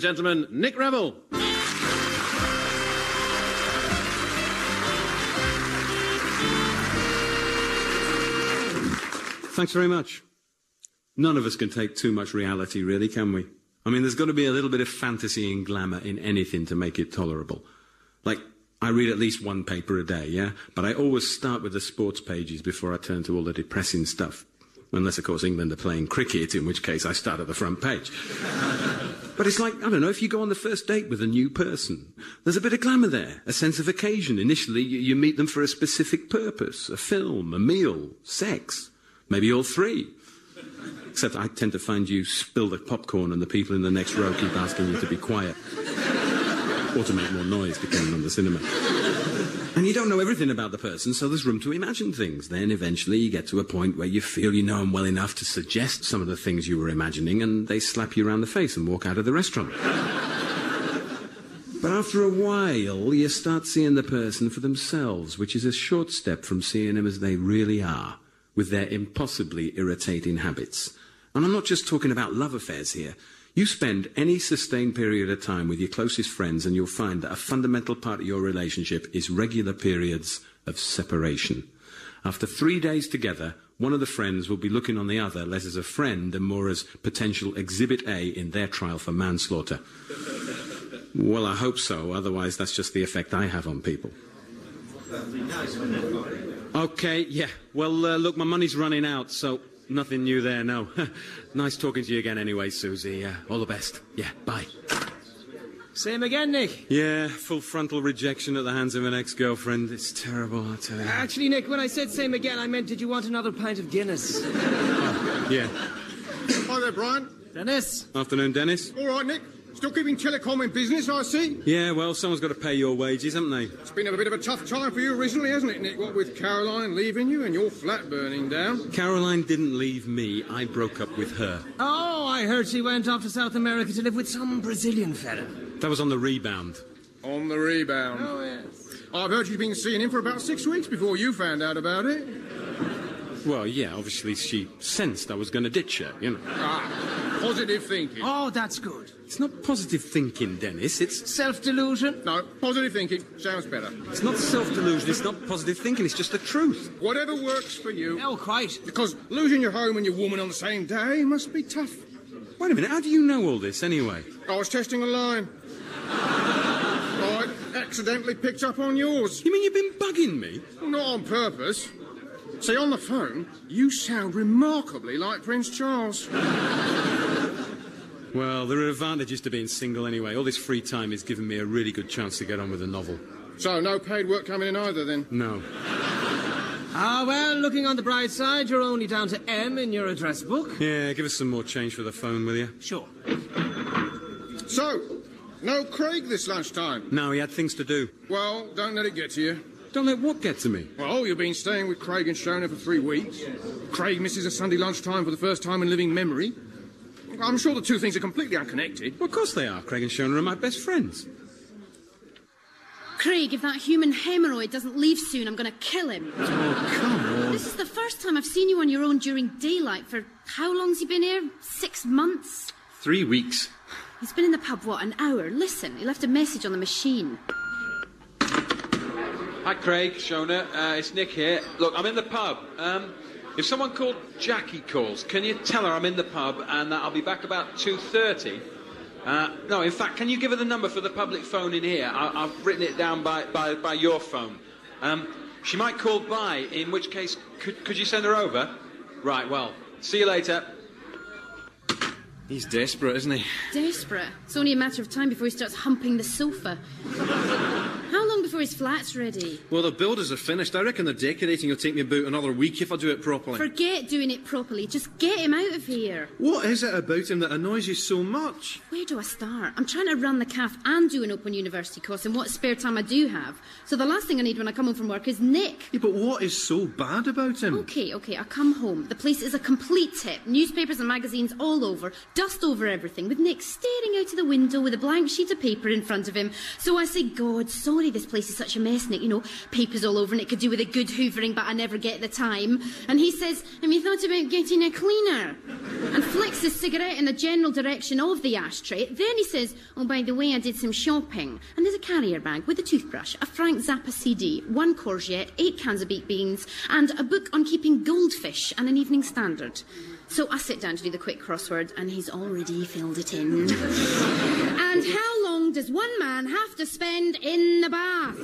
gentlemen, Nick Revell. Thanks very much. None of us can take too much reality, really, can we? I mean, there's got to be a little bit of fantasy and glamour in anything to make it tolerable. Like, I read at least one paper a day, yeah? But I always start with the sports pages before I turn to all the depressing stuff. Unless, of course, England are playing cricket, in which case I start at the front page. But it's like, I don't know, if you go on the first date with a new person, there's a bit of glamour there, a sense of occasion. Initially, you meet them for a specific purpose, a film, a meal, sex. Maybe all three. Except I tend to find you spill the popcorn and the people in the next row keep asking you to be quiet. Or to make more noise, depending on the cinema. And you don't know everything about the person, so there's room to imagine things. Then eventually you get to a point where you feel you know them well enough to suggest some of the things you were imagining, and they slap you around the face and walk out of the restaurant. But after a while, you start seeing the person for themselves, which is a short step from seeing them as they really are, with their impossibly irritating habits. And I'm not just talking about love affairs here. You spend any sustained period of time with your closest friends and you'll find that a fundamental part of your relationship is regular periods of separation. After 3 days together, one of the friends will be looking on the other less as a friend and more as potential Exhibit A in their trial for manslaughter. Well, I hope so. Otherwise, that's just the effect I have on people. OK, yeah. Well, look, my money's running out, so nothing new there, no. Nice talking to you again anyway, Susie. All the best. Yeah, bye. Same again, Nick. Yeah, full frontal rejection at the hands of an ex-girlfriend. It's terrible, I tell you. Actually, Nick, when I said same again, I meant, did you want another pint of Guinness? Oh, yeah. Hi there, Brian. Dennis. Afternoon, Dennis. All right, Nick. Still keeping telecom in business, I see. Yeah, well, someone's got to pay your wages, haven't they? It's been a bit of a tough time for you recently, hasn't it, Nick? What with Caroline leaving you and your flat burning down? Caroline didn't leave me. I broke up with her. Oh, I heard she went off to South America to live with some Brazilian fella. That was on the rebound. On the rebound? Oh, yes. I've heard she's been seeing him for about 6 weeks before you found out about it. Well, yeah, obviously she sensed I was going to ditch her, you know. Ah, positive thinking. Oh, that's good. It's not positive thinking, Dennis. It's self-delusion. No, positive thinking sounds better. It's not self-delusion. It's not positive thinking. It's just the truth. Whatever works for you. Oh, quite. Because losing your home and your woman on the same day must be tough. Wait a minute. How do you know all this, anyway? I was testing a line. I accidentally picked up on yours. You mean you've been bugging me? Well, not on purpose. See, on the phone, you sound remarkably like Prince Charles. Well, there are advantages to being single anyway. All this free time is giving me a really good chance to get on with a novel. So, no paid work coming in either, then? No. Ah, well, looking on the bright side, you're only down to M in your address book. Yeah, give us some more change for the phone, will you? Sure. So, no Craig this lunchtime? No, he had things to do. Well, don't let it get to you. Don't let what get to me? Well, you've been staying with Craig and Shona for 3 weeks. Craig misses a Sunday lunchtime for the first time in living memory. I'm sure the two things are completely unconnected. Well, of course they are. Craig and Shona are my best friends. Craig, if that human hemorrhoid doesn't leave soon, I'm going to kill him. Oh, come on. This is the first time I've seen you on your own during daylight. For how long's he been here? 6 months? 3 weeks. He's been in the pub, what, an hour? Listen, he left a message on the machine. Hi, Craig, Shona. It's Nick here. Look, I'm in the pub. If someone called Jackie calls, can you tell her I'm in the pub and that I'll be back about 2:30? No, in fact, can you give her the number for the public phone in here? I've written it down by your phone. She might call by, in which case, could you send her over? Right, well, see you later. He's desperate, isn't he? Desperate? It's only a matter of time before he starts humping the sofa. How long before his flat's ready? Well, the builders are finished. I reckon the decorating will take me about another week if I do it properly. Forget doing it properly. Just get him out of here. What is it about him that annoys you so much? Where do I start? I'm trying to run the cafe and do an Open University course in what spare time I do have. So the last thing I need when I come home from work is Nick. Yeah, but what is so bad about him? OK, I come home. The place is a complete tip. Newspapers and magazines all over. Dust over everything, with Nick staring out of the window with a blank sheet of paper in front of him. So I say, God, sorry, this place place is such a mess, Nick. You know, papers all over and it could do with a good hoovering, but I never get the time. And he says, have you thought about getting a cleaner? And flicks his cigarette in the general direction of the ashtray. Then he says, oh, by the way, I did some shopping. And there's a carrier bag with a toothbrush, a Frank Zappa CD, 1 courgette, 8 cans of baked beans, and a book on keeping goldfish and an Evening Standard. So I sit down to do the quick crossword, and he's already filled it in. And how long does one man have to spend in the bath?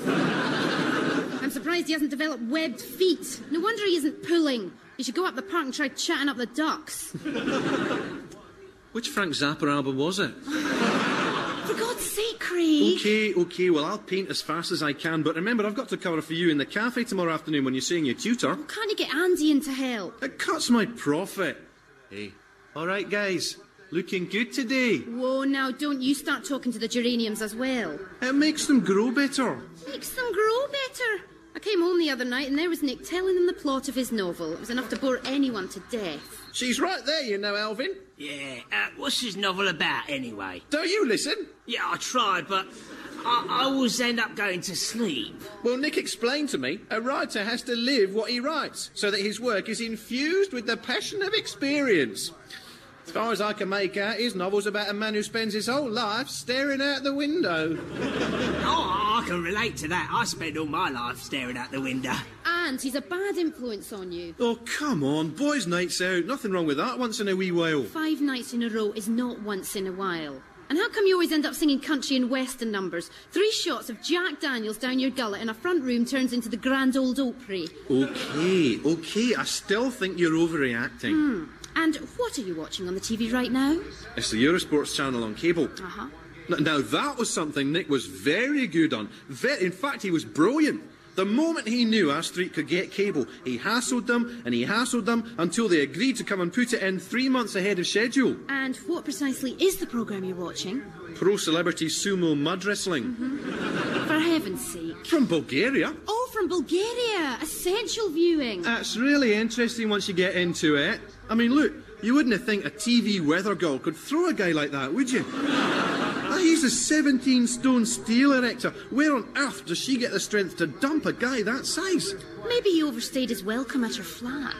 I'm surprised he hasn't developed webbed feet. No wonder he isn't pulling. You should go up the park and try chatting up the ducks. Which Frank Zappa album was it? For God's sake, Craig. OK, well, I'll paint as fast as I can, but remember, I've got to cover for you in the cafe tomorrow afternoon when you're seeing your tutor. Oh, can't you get Andy in to help? It cuts my profit. Hey, all right, guys, looking good today. Whoa, now, don't you start talking to the geraniums as well. It makes them grow better. Makes them grow better. I came home the other night and there was Nick telling them the plot of his novel. It was enough to bore anyone to death. She's right there, you know, Alvin. Yeah, what's his novel about, anyway? Don't you listen? Yeah, I tried, but I always end up going to sleep. Well, Nick explained to me, a writer has to live what he writes, so that his work is infused with the passion of experience. As far as I can make out, his novel's about a man who spends his whole life staring out the window. Oh, I can relate to that. I spend all my life staring out the window. And he's a bad influence on you. Oh, come on, boys' nights out. Nothing wrong with that once in a wee while. 5 nights in a row is not once in a while. And how come you always end up singing country and western numbers? 3 shots of Jack Daniels down your gullet in a front room turns into the Grand Old Opry. OK, I still think you're overreacting. And what are you watching on the TV right now? It's the Eurosports channel on cable. Uh-huh. Now, that was something Nick was very good on. In fact, he was brilliant. The moment he knew Ash Street could get cable, he hassled them and he hassled them until they agreed to come and put it in 3 months ahead of schedule. And what precisely is the programme you're watching? Pro Celebrity Sumo Mud Wrestling. For heaven's sake. From Bulgaria. Oh, from Bulgaria. Essential viewing. That's really interesting once you get into it. I mean, look, you wouldn't think a TV weather girl could throw a guy like that, would you? He's a 17-stone steel erector. Where on earth does she get the strength to dump a guy that size? Maybe he overstayed his welcome at her flat.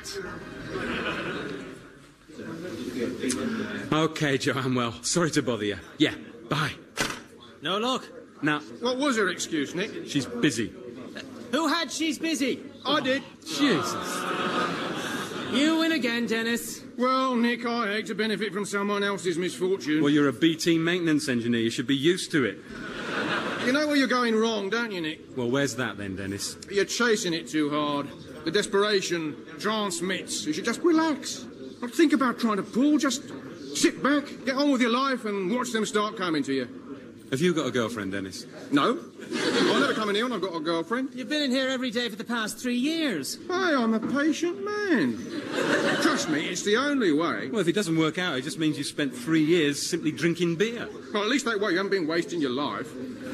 OK, Joanne, well, sorry to bother you. Yeah, bye. No luck. Now, What was her excuse, Nick? she's busy. Who had she's busy? I did. Jesus. You win again, Dennis. Well, Nick, I hate to benefit from someone else's misfortune. Well, you're a BT maintenance engineer. You should be used to it. You know where you're going wrong, don't you, Nick? Well, where's that then, Dennis? You're chasing it too hard. The desperation transmits. You should just relax. Don't think about trying to pull. Just sit back, get on with your life, and watch them start coming to you. Have you got a girlfriend, Dennis? No. I'll never come in here when I've got a girlfriend. You've been in here every day for the past 3 years. Hey, I'm a patient man. Trust me, it's the only way. Well, if it doesn't work out, it just means you spent 3 years simply drinking beer. Well, at least that way you haven't been wasting your life.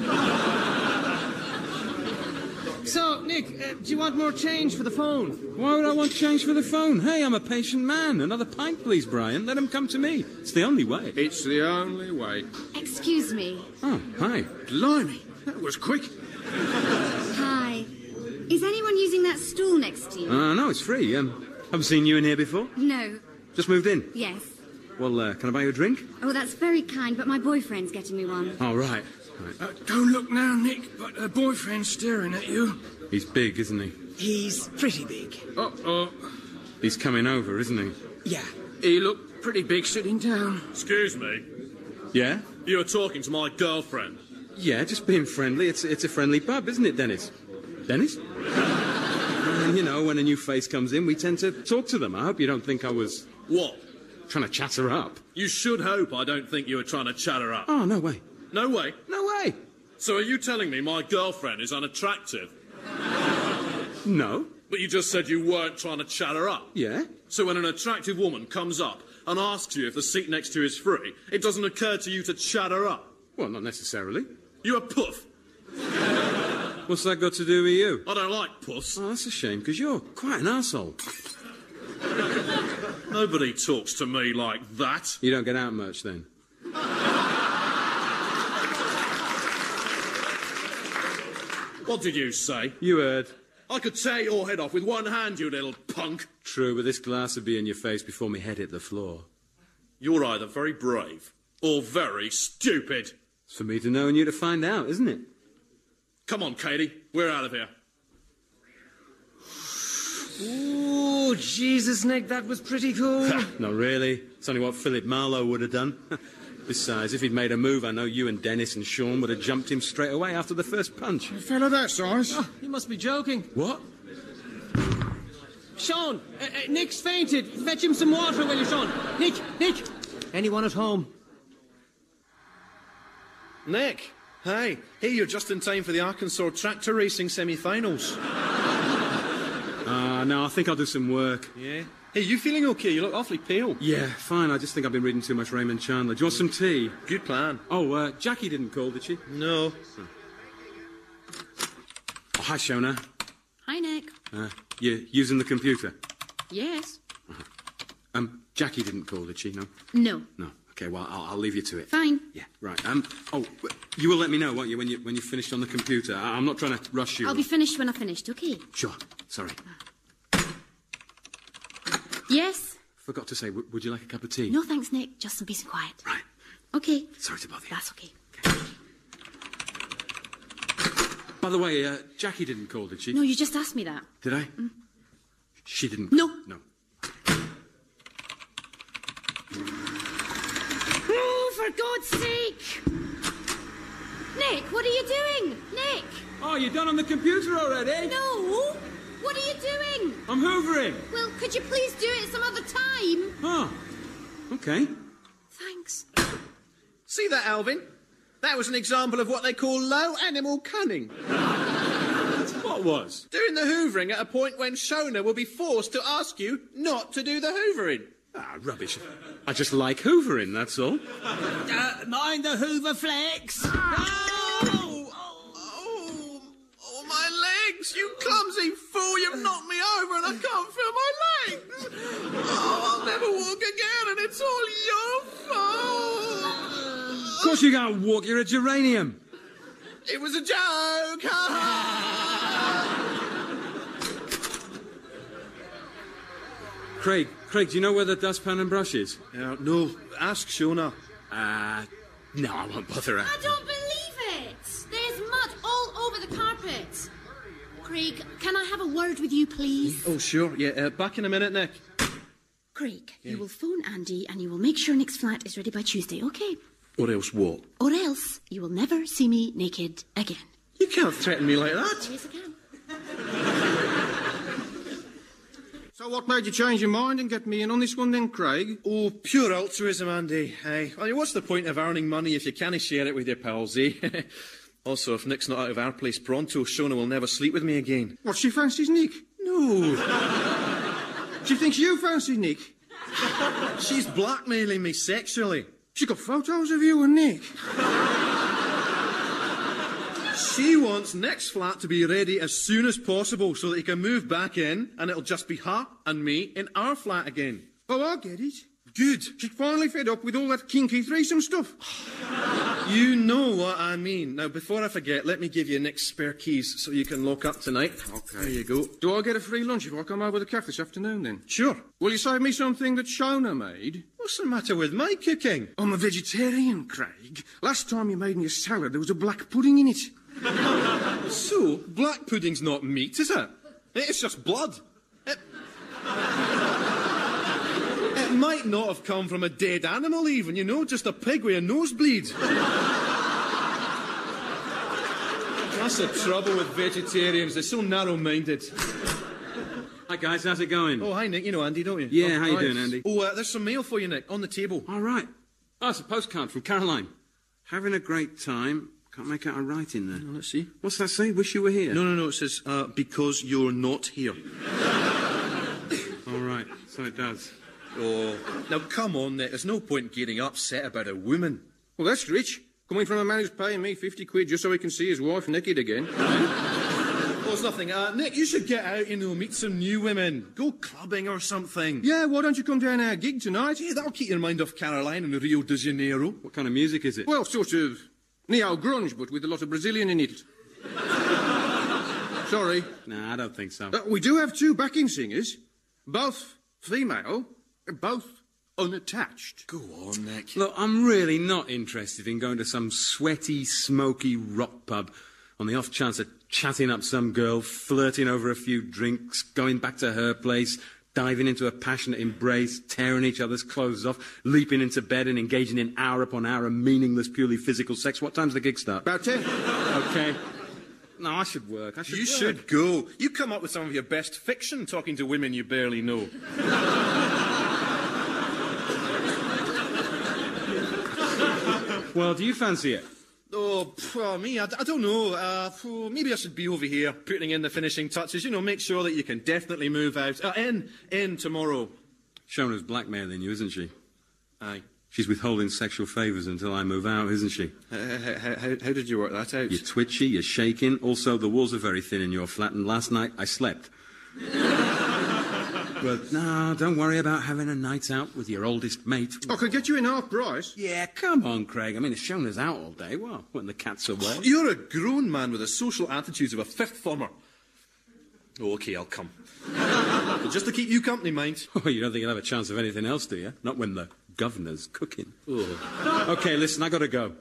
So, Nick, do you want more change for the phone? Why would I want change for the phone? Hey, I'm a patient man. Another pint, please, Brian. Let him come to me. It's the only way. It's the only way. Excuse me. Oh, hi. Blimey, that was quick. Hi. Is anyone using that stool next to you? No, it's free. Haven't seen you in here before. No. Just moved in. Yes. Well, can I buy you a drink? Oh, that's very kind, but my boyfriend's getting me one. Oh, right. Don't look now, Nick, but her boyfriend's staring at you. He's big, isn't he? He's pretty big. Uh-oh. He's coming over, isn't he? Yeah. He looked pretty big sitting down. Excuse me. Yeah? You were talking to my girlfriend. Yeah, just being friendly. It's a friendly pub, isn't it, Dennis? Dennis? And, you know, when a new face comes in, we tend to talk to them. I hope you don't think I was... What? Trying to chat her up. You should hope I don't think you were trying to chat her up. Oh, no way. No way. No way. So are you telling me my girlfriend is unattractive? No. But you just said you weren't trying to chat her up. Yeah? So when an attractive woman comes up and asks you if the seat next to you is free, it doesn't occur to you to chat her up? Well, not necessarily. You're a puff. What's that got to do with you? I don't like puffs. Oh, that's a shame, because you're quite an arsehole. Nobody talks to me like that. You don't get out much, then? What did you say? You heard. I could tear your head off with one hand, you little punk. True, but this glass would be in your face before my head hit the floor. You're either very brave or very stupid. It's for me to know and you to find out, isn't it? Come on, Katie. We're out of here. Ooh, Jesus, Nick, that was pretty cool. Not really. It's only what Philip Marlowe would have done. Besides, if he'd made a move, I know you and Dennis and Sean would have jumped him straight away after the first punch. A fellow that size? Oh, you must be joking. What? Sean, Nick's fainted. Fetch him some water, will you, Sean? Nick! Anyone at home? Nick, hi. Hey, you're just in time for the Arkansas tractor racing semi-finals. No, I think I'll do some work. Yeah? Hey, you feeling okay? You look awfully pale. Yeah, fine. I just think I've been reading too much Raymond Chandler. Do you want some tea? Good plan. Oh, Jackie didn't call, did she? No. Oh, hi, Shona. Hi, Nick. You using the computer? Yes. Jackie didn't call, did she? No? No. No. Okay, well, I'll leave you to it. Fine. Yeah, right. You will let me know, won't you, when you've finished on the computer? I'm not trying to rush you. I'll be finished when I've finished, okay? Sure. Sorry. Yes? Forgot to say, would you like a cup of tea? No, thanks, Nick. Just some peace and quiet. Right. Okay. Sorry to bother you. That's okay. By the way, Jackie didn't call, did she? No, you just asked me that. Did I? She didn't. No. No. Oh, for God's sake! Nick, what are you doing? Nick! Oh, you're done on the computer already? No! What are you doing? I'm hoovering. Well, could you please do it some other time? Oh, okay. Thanks. See that, Alvin? That was an example of what they call low animal cunning. What was? Doing the hoovering at a point when Shona will be forced to ask you not to do the hoovering. Ah, rubbish. I just like hoovering, that's all. Mind the Hoover Flex. Oh, my legs! You clumsy fool! You've knocked me over and I can't feel my legs! Oh, I'll never walk again and it's all your fault! Of course you can't walk, you're a geranium. It was a joke! Craig, do you know where the dustpan and brush is? No, ask Shona. No, I won't bother her. I don't believe it! There's mud all over the carpet. Craig, can I have a word with you, please? Oh, sure. Yeah, back in a minute, Nick. Craig, you will phone Andy and you will make sure Nick's flat is ready by Tuesday, okay? Or else what? Or else you will never see me naked again. You can't threaten me like that. Yes, I can. So what made you change your mind and get me in on this one then, Craig? Oh, pure altruism, Andy. Aye. I mean, what's the point of earning money if you can't share it with your pals, eh? Also, if Nick's not out of our place pronto, Shona will never sleep with me again. What, she fancies Nick? No. She thinks you fancy Nick? She's blackmailing me sexually. She got photos of you and Nick. She wants Nick's flat to be ready as soon as possible so that he can move back in and it'll just be her and me in our flat again. Oh, I get it. Good. She's finally fed up with all that kinky threesome stuff. You know what I mean. Now, before I forget, let me give you Nick's spare keys so you can lock up tonight. Okay. There you go. Do I get a free lunch if I come over the cafe this afternoon, then? Sure. Will you save me something that Shona made? What's the matter with my cooking? I'm a vegetarian, Craig. Last time you made me a salad, there was a black pudding in it. So, black pudding's not meat, is it? It's just blood. It might not have come from a dead animal even, you know, just a pig with a nosebleed. That's the trouble with vegetarians, they're so narrow-minded. Hi, guys, how's it going? Oh, hi, Nick, you know Andy, don't you? Yeah, how you Right. doing, Andy? Oh, there's some mail for you, Nick, on the table. All right. Oh, it's a postcard from Caroline. Having a great time. Can't make out a writing there. Let's see. What's that say? Wish you were here? No, it says, because you're not here. All right, so it does. Oh, now come on, Nick, there's no point getting upset about a woman. Well, that's rich. Coming from a man who's paying me 50 quid just so he can see his wife naked again. Oh, it's nothing. Nick, you should get out, you know, meet some new women. Go clubbing or something. Yeah, why don't you come down our gig tonight? Yeah, that'll keep your mind off Caroline and Rio de Janeiro. What kind of music is it? Well, sort of neo-grunge, but with a lot of Brazilian in it. Sorry. Nah, I don't think so. We do have 2 backing singers. Both female, both unattached. Go on, Nick. Look, I'm really not interested in going to some sweaty, smoky rock pub on the off chance of chatting up some girl, flirting over a few drinks, going back to her place, diving into a passionate embrace, tearing each other's clothes off, leaping into bed and engaging in hour upon hour of meaningless, purely physical sex. What time's the gig start? About 10. Okay. No, I should work. You should go. You come up with some of your best fiction talking to women you barely know. Well, do you fancy it? Oh, me, I don't know. Maybe I should be over here putting in the finishing touches. You know, make sure that you can definitely move out. In tomorrow. Shona's blackmailing you, isn't she? Aye. She's withholding sexual favours until I move out, isn't she? How did you work that out? You're twitchy, you're shaking. Also, the walls are very thin in your flat, and last night I slept. But no, don't worry about having a night out with your oldest mate. I could get you in half price. Yeah, come on, Craig. I mean, if Shona's out all day, well, when the cat's away. You're a grown man with the social attitudes of a fifth former. Oh, OK, I'll come. But just to keep you company, mind. Oh, you don't think you'll have a chance of anything else, do you? Not when the governor's cooking. Oh. OK, listen, I gotta go.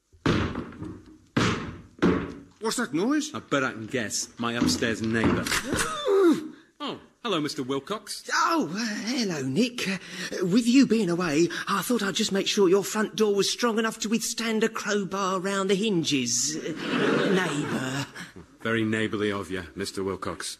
What's that noise? I bet I can guess. My upstairs neighbour. Oh, hello, Mr. Wilcox. Oh, hello, Nick. With you being away, I thought I'd just make sure your front door was strong enough to withstand a crowbar round the hinges. Neighbour. Very neighbourly of you, Mr. Wilcox.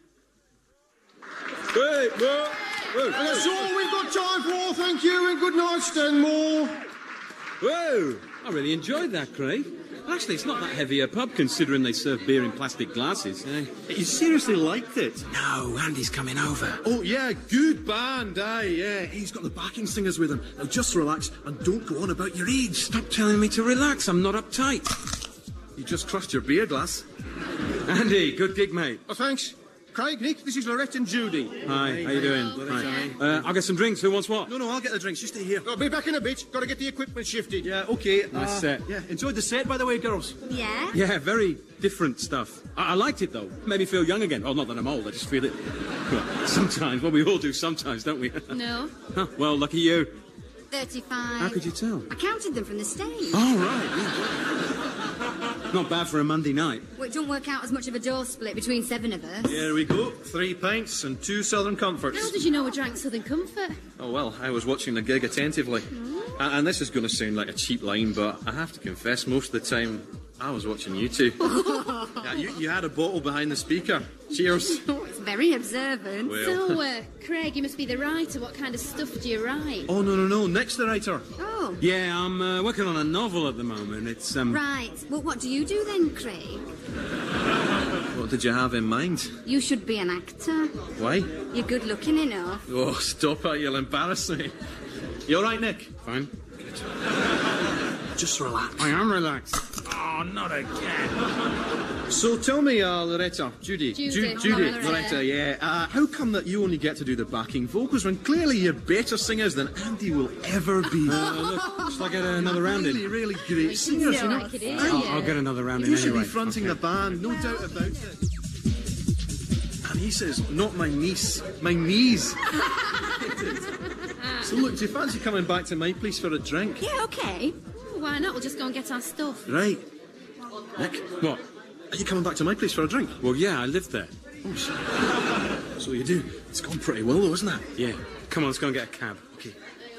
Hey, and that's all we've got time for, thank you, and good night, Stanmore. Whoa! I really enjoyed that, Craig. Actually, it's not that heavy a pub, considering they serve beer in plastic glasses. You seriously liked it? No, Andy's coming over. Oh, yeah, good band, aye, yeah. He's got the backing singers with him. Now, just relax and don't go on about your age. Stop telling me to relax. I'm not uptight. You just crushed your beer glass. Andy, good gig, mate. Oh, thanks. Craig, Nick, this is Lorette and Judy. Hi, how you doing? Hi. I'll get some drinks. Who wants what? No, I'll get the drinks. You stay here. I'll be back in a bit. Got to get the equipment shifted. Yeah, OK. Nice set. Yeah, enjoyed the set, by the way, girls. Yeah? Yeah, very different stuff. I liked it, though. Made me feel young again. Oh, not that I'm old. I just feel it. Well, sometimes. Well, we all do sometimes, don't we? No. Huh, well, lucky you. 35. How could you tell? I counted them from the stage. Oh, right. Yeah. Not bad for a Monday night. Well, it don't work out as much of a door split between 7 of us. Here we go. 3 pints and 2 Southern Comforts. How did you know we drank Southern Comfort? Oh, well, I was watching the gig attentively. And this is going to sound like a cheap line, but I have to confess, most of the time, I was watching you two. Yeah, you had a bottle behind the speaker. Cheers. Oh, it's very observant. Well. So, Craig, you must be the writer. What kind of stuff do you write? Oh, no. Nick's the writer. Oh. Yeah, I'm working on a novel at the moment. It's, Right. Well, what do you do then, Craig? What did you have in mind? You should be an actor. Why? You're good looking enough. Oh, stop it. You'll embarrass me. You all right, Nick? Fine. Just relax. I am relaxed. Oh, not again. So tell me, Loretta, Judy, Loretta, yeah. How come that you only get to do the backing vocals when clearly you're better singers than Andy will ever be? Look, should I get another round in? Really great singers, you know. Like it is, I'll get another round in You should anyway. be fronting the band, no doubt about it. And he says, not my niece, my knees. So look, do you fancy coming back to my place for a drink? Yeah, okay. Why not? We'll just go and get our stuff. Right. Nick, What? are you coming back to my place for a drink? Well, yeah, I lived there. Oh, so you do. It's gone pretty well, though, isn't it? Yeah. Come on, let's go and get a cab. Okay.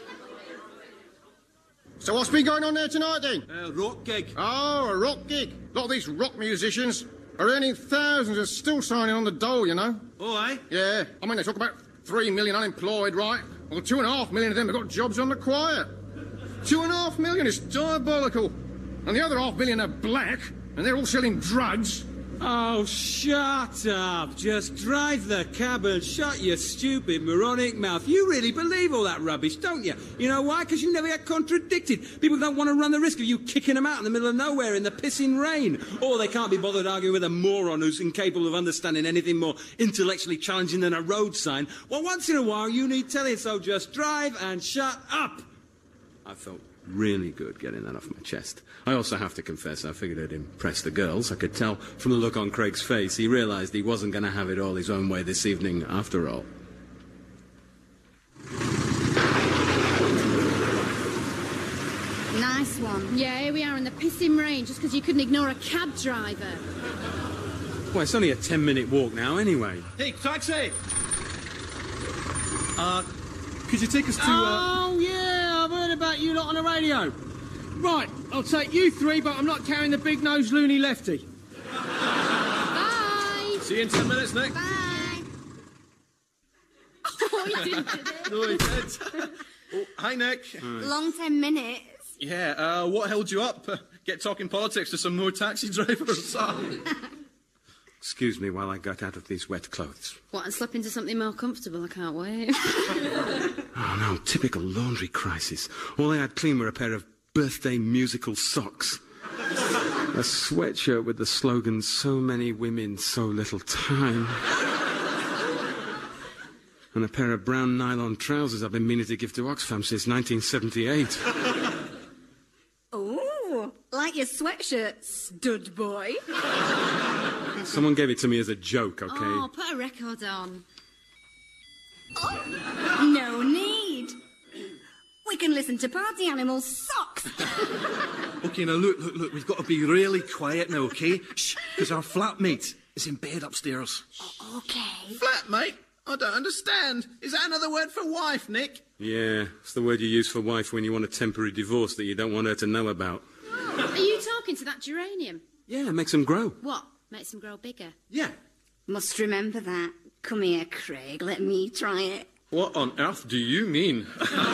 So what's been going on there tonight, then? Rock gig. Oh, a rock gig. A lot of these rock musicians are earning thousands and still signing on the dole, you know. Oh, aye? Yeah. I mean, they talk about 3 million unemployed, right? Well, 2.5 million of them have got jobs on the quiet. 2.5 million is diabolical. And the other 500,000 are black, and they're all selling drugs. Oh, shut up. Just drive the cab and shut your stupid, moronic mouth. You really believe all that rubbish, don't you? You know why? Because you never get contradicted. People don't want to run the risk of you kicking them out in the middle of nowhere in the pissing rain. Or they can't be bothered arguing with a moron who's incapable of understanding anything more intellectually challenging than a road sign. Well, once in a while, you need telling, so just drive and shut up. I thought really good getting that off my chest. I also have to confess, I figured I'd impress the girls. I could tell from the look on Craig's face he realised he wasn't going to have it all his own way this evening after all. Nice one. Yeah, here we are in the pissing rain just because you couldn't ignore a cab driver. Well, it's only a 10-minute walk now anyway. Hey, taxi! Could you take us to, Oh, yeah, I've heard about you lot on the radio. Right, I'll take you three, but I'm not carrying the big-nosed loony lefty. Bye! See you in 10 minutes, Nick. Bye. Oh, he didn't, did it? No, he did. Oh, hi, Nick. Long 10 minutes. Yeah, what held you up? Get talking politics to some more taxi drivers. Excuse me while I got out of these wet clothes. What, and slip into something more comfortable? I can't wait. Oh, no, typical laundry crisis. All I had clean were a pair of birthday musical socks. A sweatshirt with the slogan, "So many women, so little time." And a pair of brown nylon trousers I've been meaning to give to Oxfam since 1978. Oh, like your sweatshirt, stud boy. Someone gave it to me as a joke, okay? Oh, put a record on. Oh, no need. We can listen to Party Animals' Socks. OK, now look, we've got to be really quiet now, OK? Shh, because our flatmate is in bed upstairs. Oh, OK. Flatmate? I don't understand. Is that another word for wife, Nick? Yeah, it's the word you use for wife when you want a temporary divorce that you don't want her to know about. Oh, are you talking to that geranium? Yeah, it makes them grow. What? Makes them grow bigger? Yeah. Must remember that. Come here, Craig. Let me try it. What on earth do you mean?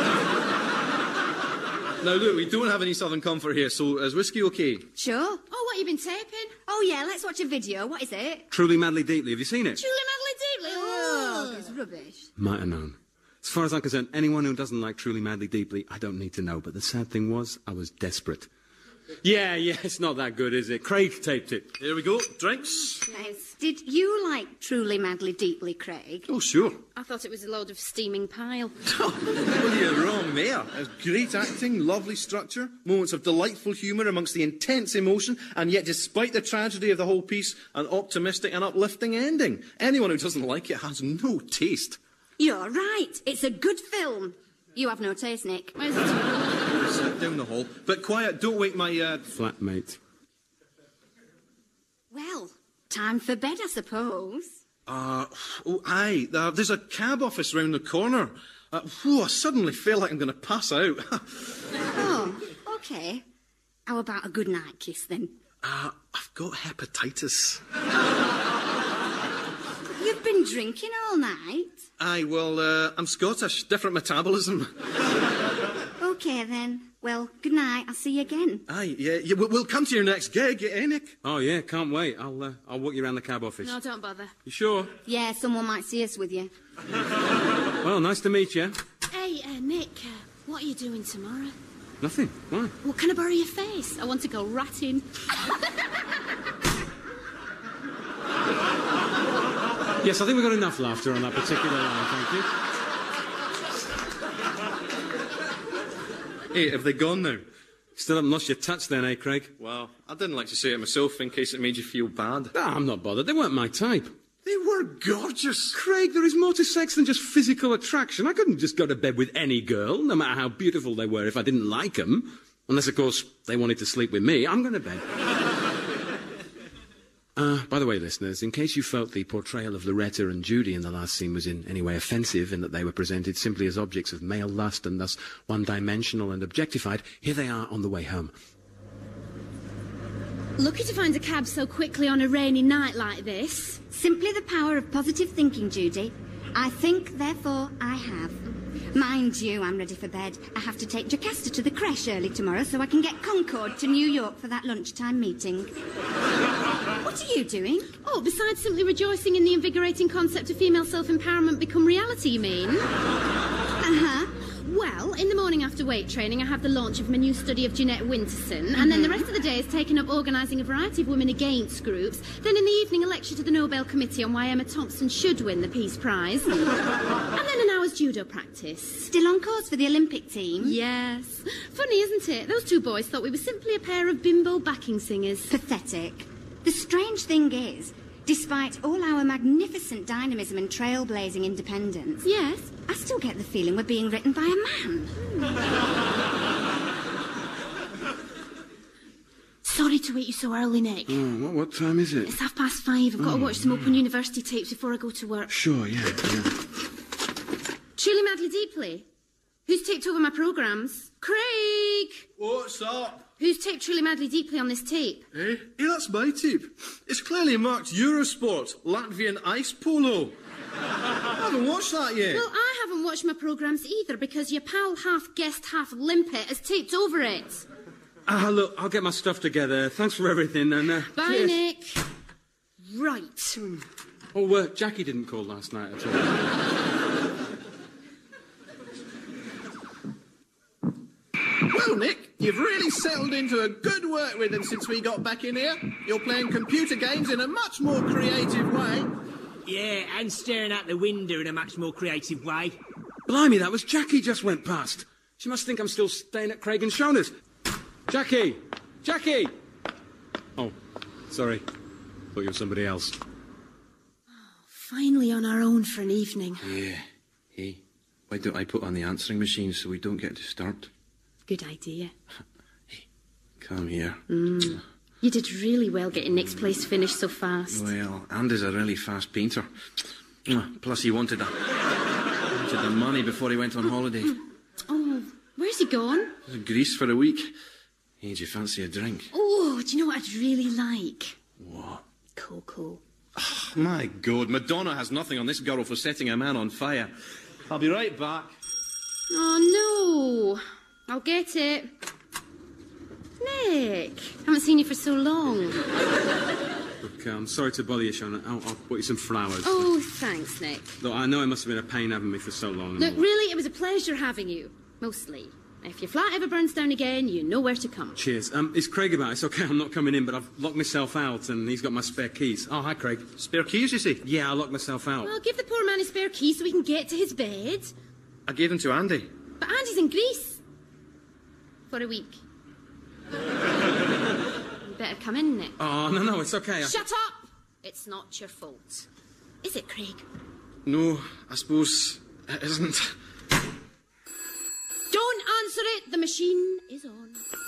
Now, look, we don't have any Southern Comfort here, so is whiskey OK? Sure. Oh, what, you been taping? Oh, yeah, let's watch a video. What is it? Truly, Madly, Deeply. Have you seen it? Truly, madly, deeply. Oh, it's rubbish. Might have known. As far as I'm concerned, anyone who doesn't like Truly, Madly, Deeply, I don't need to know. But the sad thing was, I was desperate. Yeah, it's not that good, is it? Craig taped it. Here we go. Drinks. Nice. Did you like Truly, Madly, Deeply, Craig? Oh, sure. I thought it was a load of steaming pile. Well, you're wrong there. There's great acting, lovely structure, moments of delightful humour amongst the intense emotion, and yet, despite the tragedy of the whole piece, an optimistic and uplifting ending. Anyone who doesn't like it has no taste. You're right. It's a good film. You have no taste, Nick. Where's the Sit down the hall. But quiet, don't wake my, Flatmate. Well, time for bed, I suppose. oh, aye. There's a cab office round the corner. I suddenly feel like I'm going to pass out. Oh, OK. How about a good night kiss, then? I've got hepatitis. You've been drinking all night. Aye, well, I'm Scottish. Different metabolism. OK, then. Well, good night. I'll see you again. Aye, yeah, we'll come to your next gig, eh, Nick? Oh, yeah, can't wait. I'll walk you around the cab office. No, don't bother. You sure? Yeah, someone might see us with you. Well, nice to meet you. Hey, Nick, what are you doing tomorrow? Nothing. Why? Well, can I borrow your face? I want to go ratting. Yes, I think we've got enough laughter on that particular line, thank you. Hey, have they gone now? Still haven't lost your touch then, eh, Craig? Well, I didn't like to say it myself in case it made you feel bad. Ah, I'm not bothered. They weren't my type. They were gorgeous. Craig, there is more to sex than just physical attraction. I couldn't just go to bed with any girl, no matter how beautiful they were, if I didn't like them. Unless, of course, they wanted to sleep with me. I'm going to bed. By the way, listeners, in case you felt the portrayal of Loretta and Judy in the last scene was in any way offensive in that they were presented simply as objects of male lust and thus one-dimensional and objectified, here they are on the way home. Lucky to find a cab so quickly on a rainy night like this. Simply the power of positive thinking, Judy. I think, therefore I have. Mind you, I'm ready for bed. I have to take Jocasta to the creche early tomorrow so I can get Concord to New York for that lunchtime meeting. What are you doing? Oh, besides simply rejoicing in the invigorating concept of female self-empowerment become reality, you mean? Uh-huh. Well, in the morning after weight training, I have the launch of my new study of Jeanette Winterson, and then the rest of the day is taken up organising a variety of women against groups. Then in the evening, a lecture to the Nobel Committee on why Emma Thompson should win the Peace Prize. And then an hour's judo practice. Still on course for the Olympic team? Yes. Funny, isn't it? Those two boys thought we were simply a pair of bimbo backing singers. Pathetic. The strange thing is, despite all our magnificent dynamism and trailblazing independence... Yes? I still get the feeling we're being written by a man. Sorry to wake you so early, Nick. Oh, what time is it? It's 5:30. I've got to watch some Open University tapes before I go to work. Sure, yeah. Truly, madly, deeply. Who's taped over my programmes? Craig! What's up? Who's taped Truly, madly, deeply on this tape? Eh? Hey, that's my tape. It's clearly marked Eurosport, Latvian ice polo. I haven't watched that yet. Well, I haven't watched my programmes either because your pal half guest, half limpet has taped over it. Look, I'll get my stuff together. Thanks for everything, and Bye, cheers. Nick. Right. Oh, Jackie didn't call last night at all. Well, Nick, you've really settled into a good work rhythm since we got back in here. You're playing computer games in a much more creative way. Yeah, and staring out the window in a much more creative way. Blimey, that was Jackie just went past. She must think I'm still staying at Craig and Shoners. Jackie! Jackie! Oh, sorry. Thought you were somebody else. Finally on our own for an evening. Yeah. Hey, why don't I put on the answering machine so we don't get disturbed? Good idea. Hey, come here. You did really well getting Nick's place finished so fast. Well, Andy's a really fast painter. Plus, he wanted the money before he went on holiday. Oh, where's he gone? Greece for a week. Hey, do you fancy a drink? Oh, do you know what I'd really like? What? Cocoa. Oh, my God, Madonna has nothing on this girl for setting a man on fire. I'll be right back. Oh, no. I'll get it. Nick, haven't seen you for so long. Look, I'm sorry to bother you, Shona. I'll put you some flowers. Oh, thanks, Nick. Look, I know it must have been a pain having me for so long. Look, really, it was a pleasure having you. Mostly. If your flat ever burns down again, you know where to come. Cheers. Is Craig about? It's okay, I'm not coming in, but I've locked myself out and he's got my spare keys. Oh, hi, Craig. Spare keys, you see? Yeah, I locked myself out. Well, give the poor man his spare keys so he can get to his bed. I gave them to Andy. But Andy's in Greece. For a week. You better come in, Nick. Oh, no, it's okay. Shut up! It's not your fault. Is it, Craig? No, I suppose it isn't. Don't answer it. The machine is on.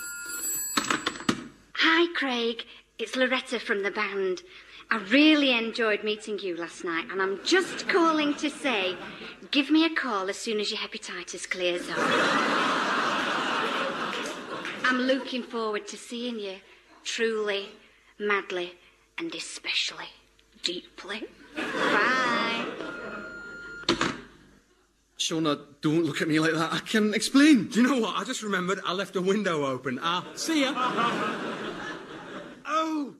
Hi, Craig. It's Loretta from the band. I really enjoyed meeting you last night, and I'm just calling to say, give me a call as soon as your hepatitis clears up. I'm looking forward to seeing you, truly, madly, and especially deeply. Bye. Shona, don't look at me like that. I can explain. Do you know what? I just remembered I left a window open. See ya. Oh!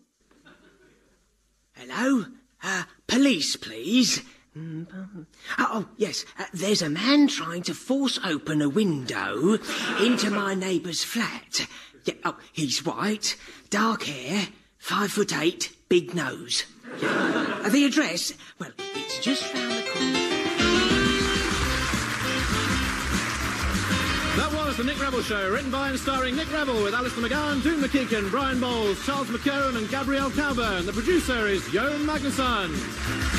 Hello? Police, please. Oh, yes. There's a man trying to force open a window into my neighbour's flat. Yeah, he's white, dark hair, 5'8", big nose. Yeah. The address? Well, it's just round the corner. That was The Nick Rebel Show, written by and starring Nick Rebel with Alistair McGowan, Doom McKeegan, Brian Bowles, Charles McCarran and Gabrielle Cowburn. The producer is Johan Magnusson.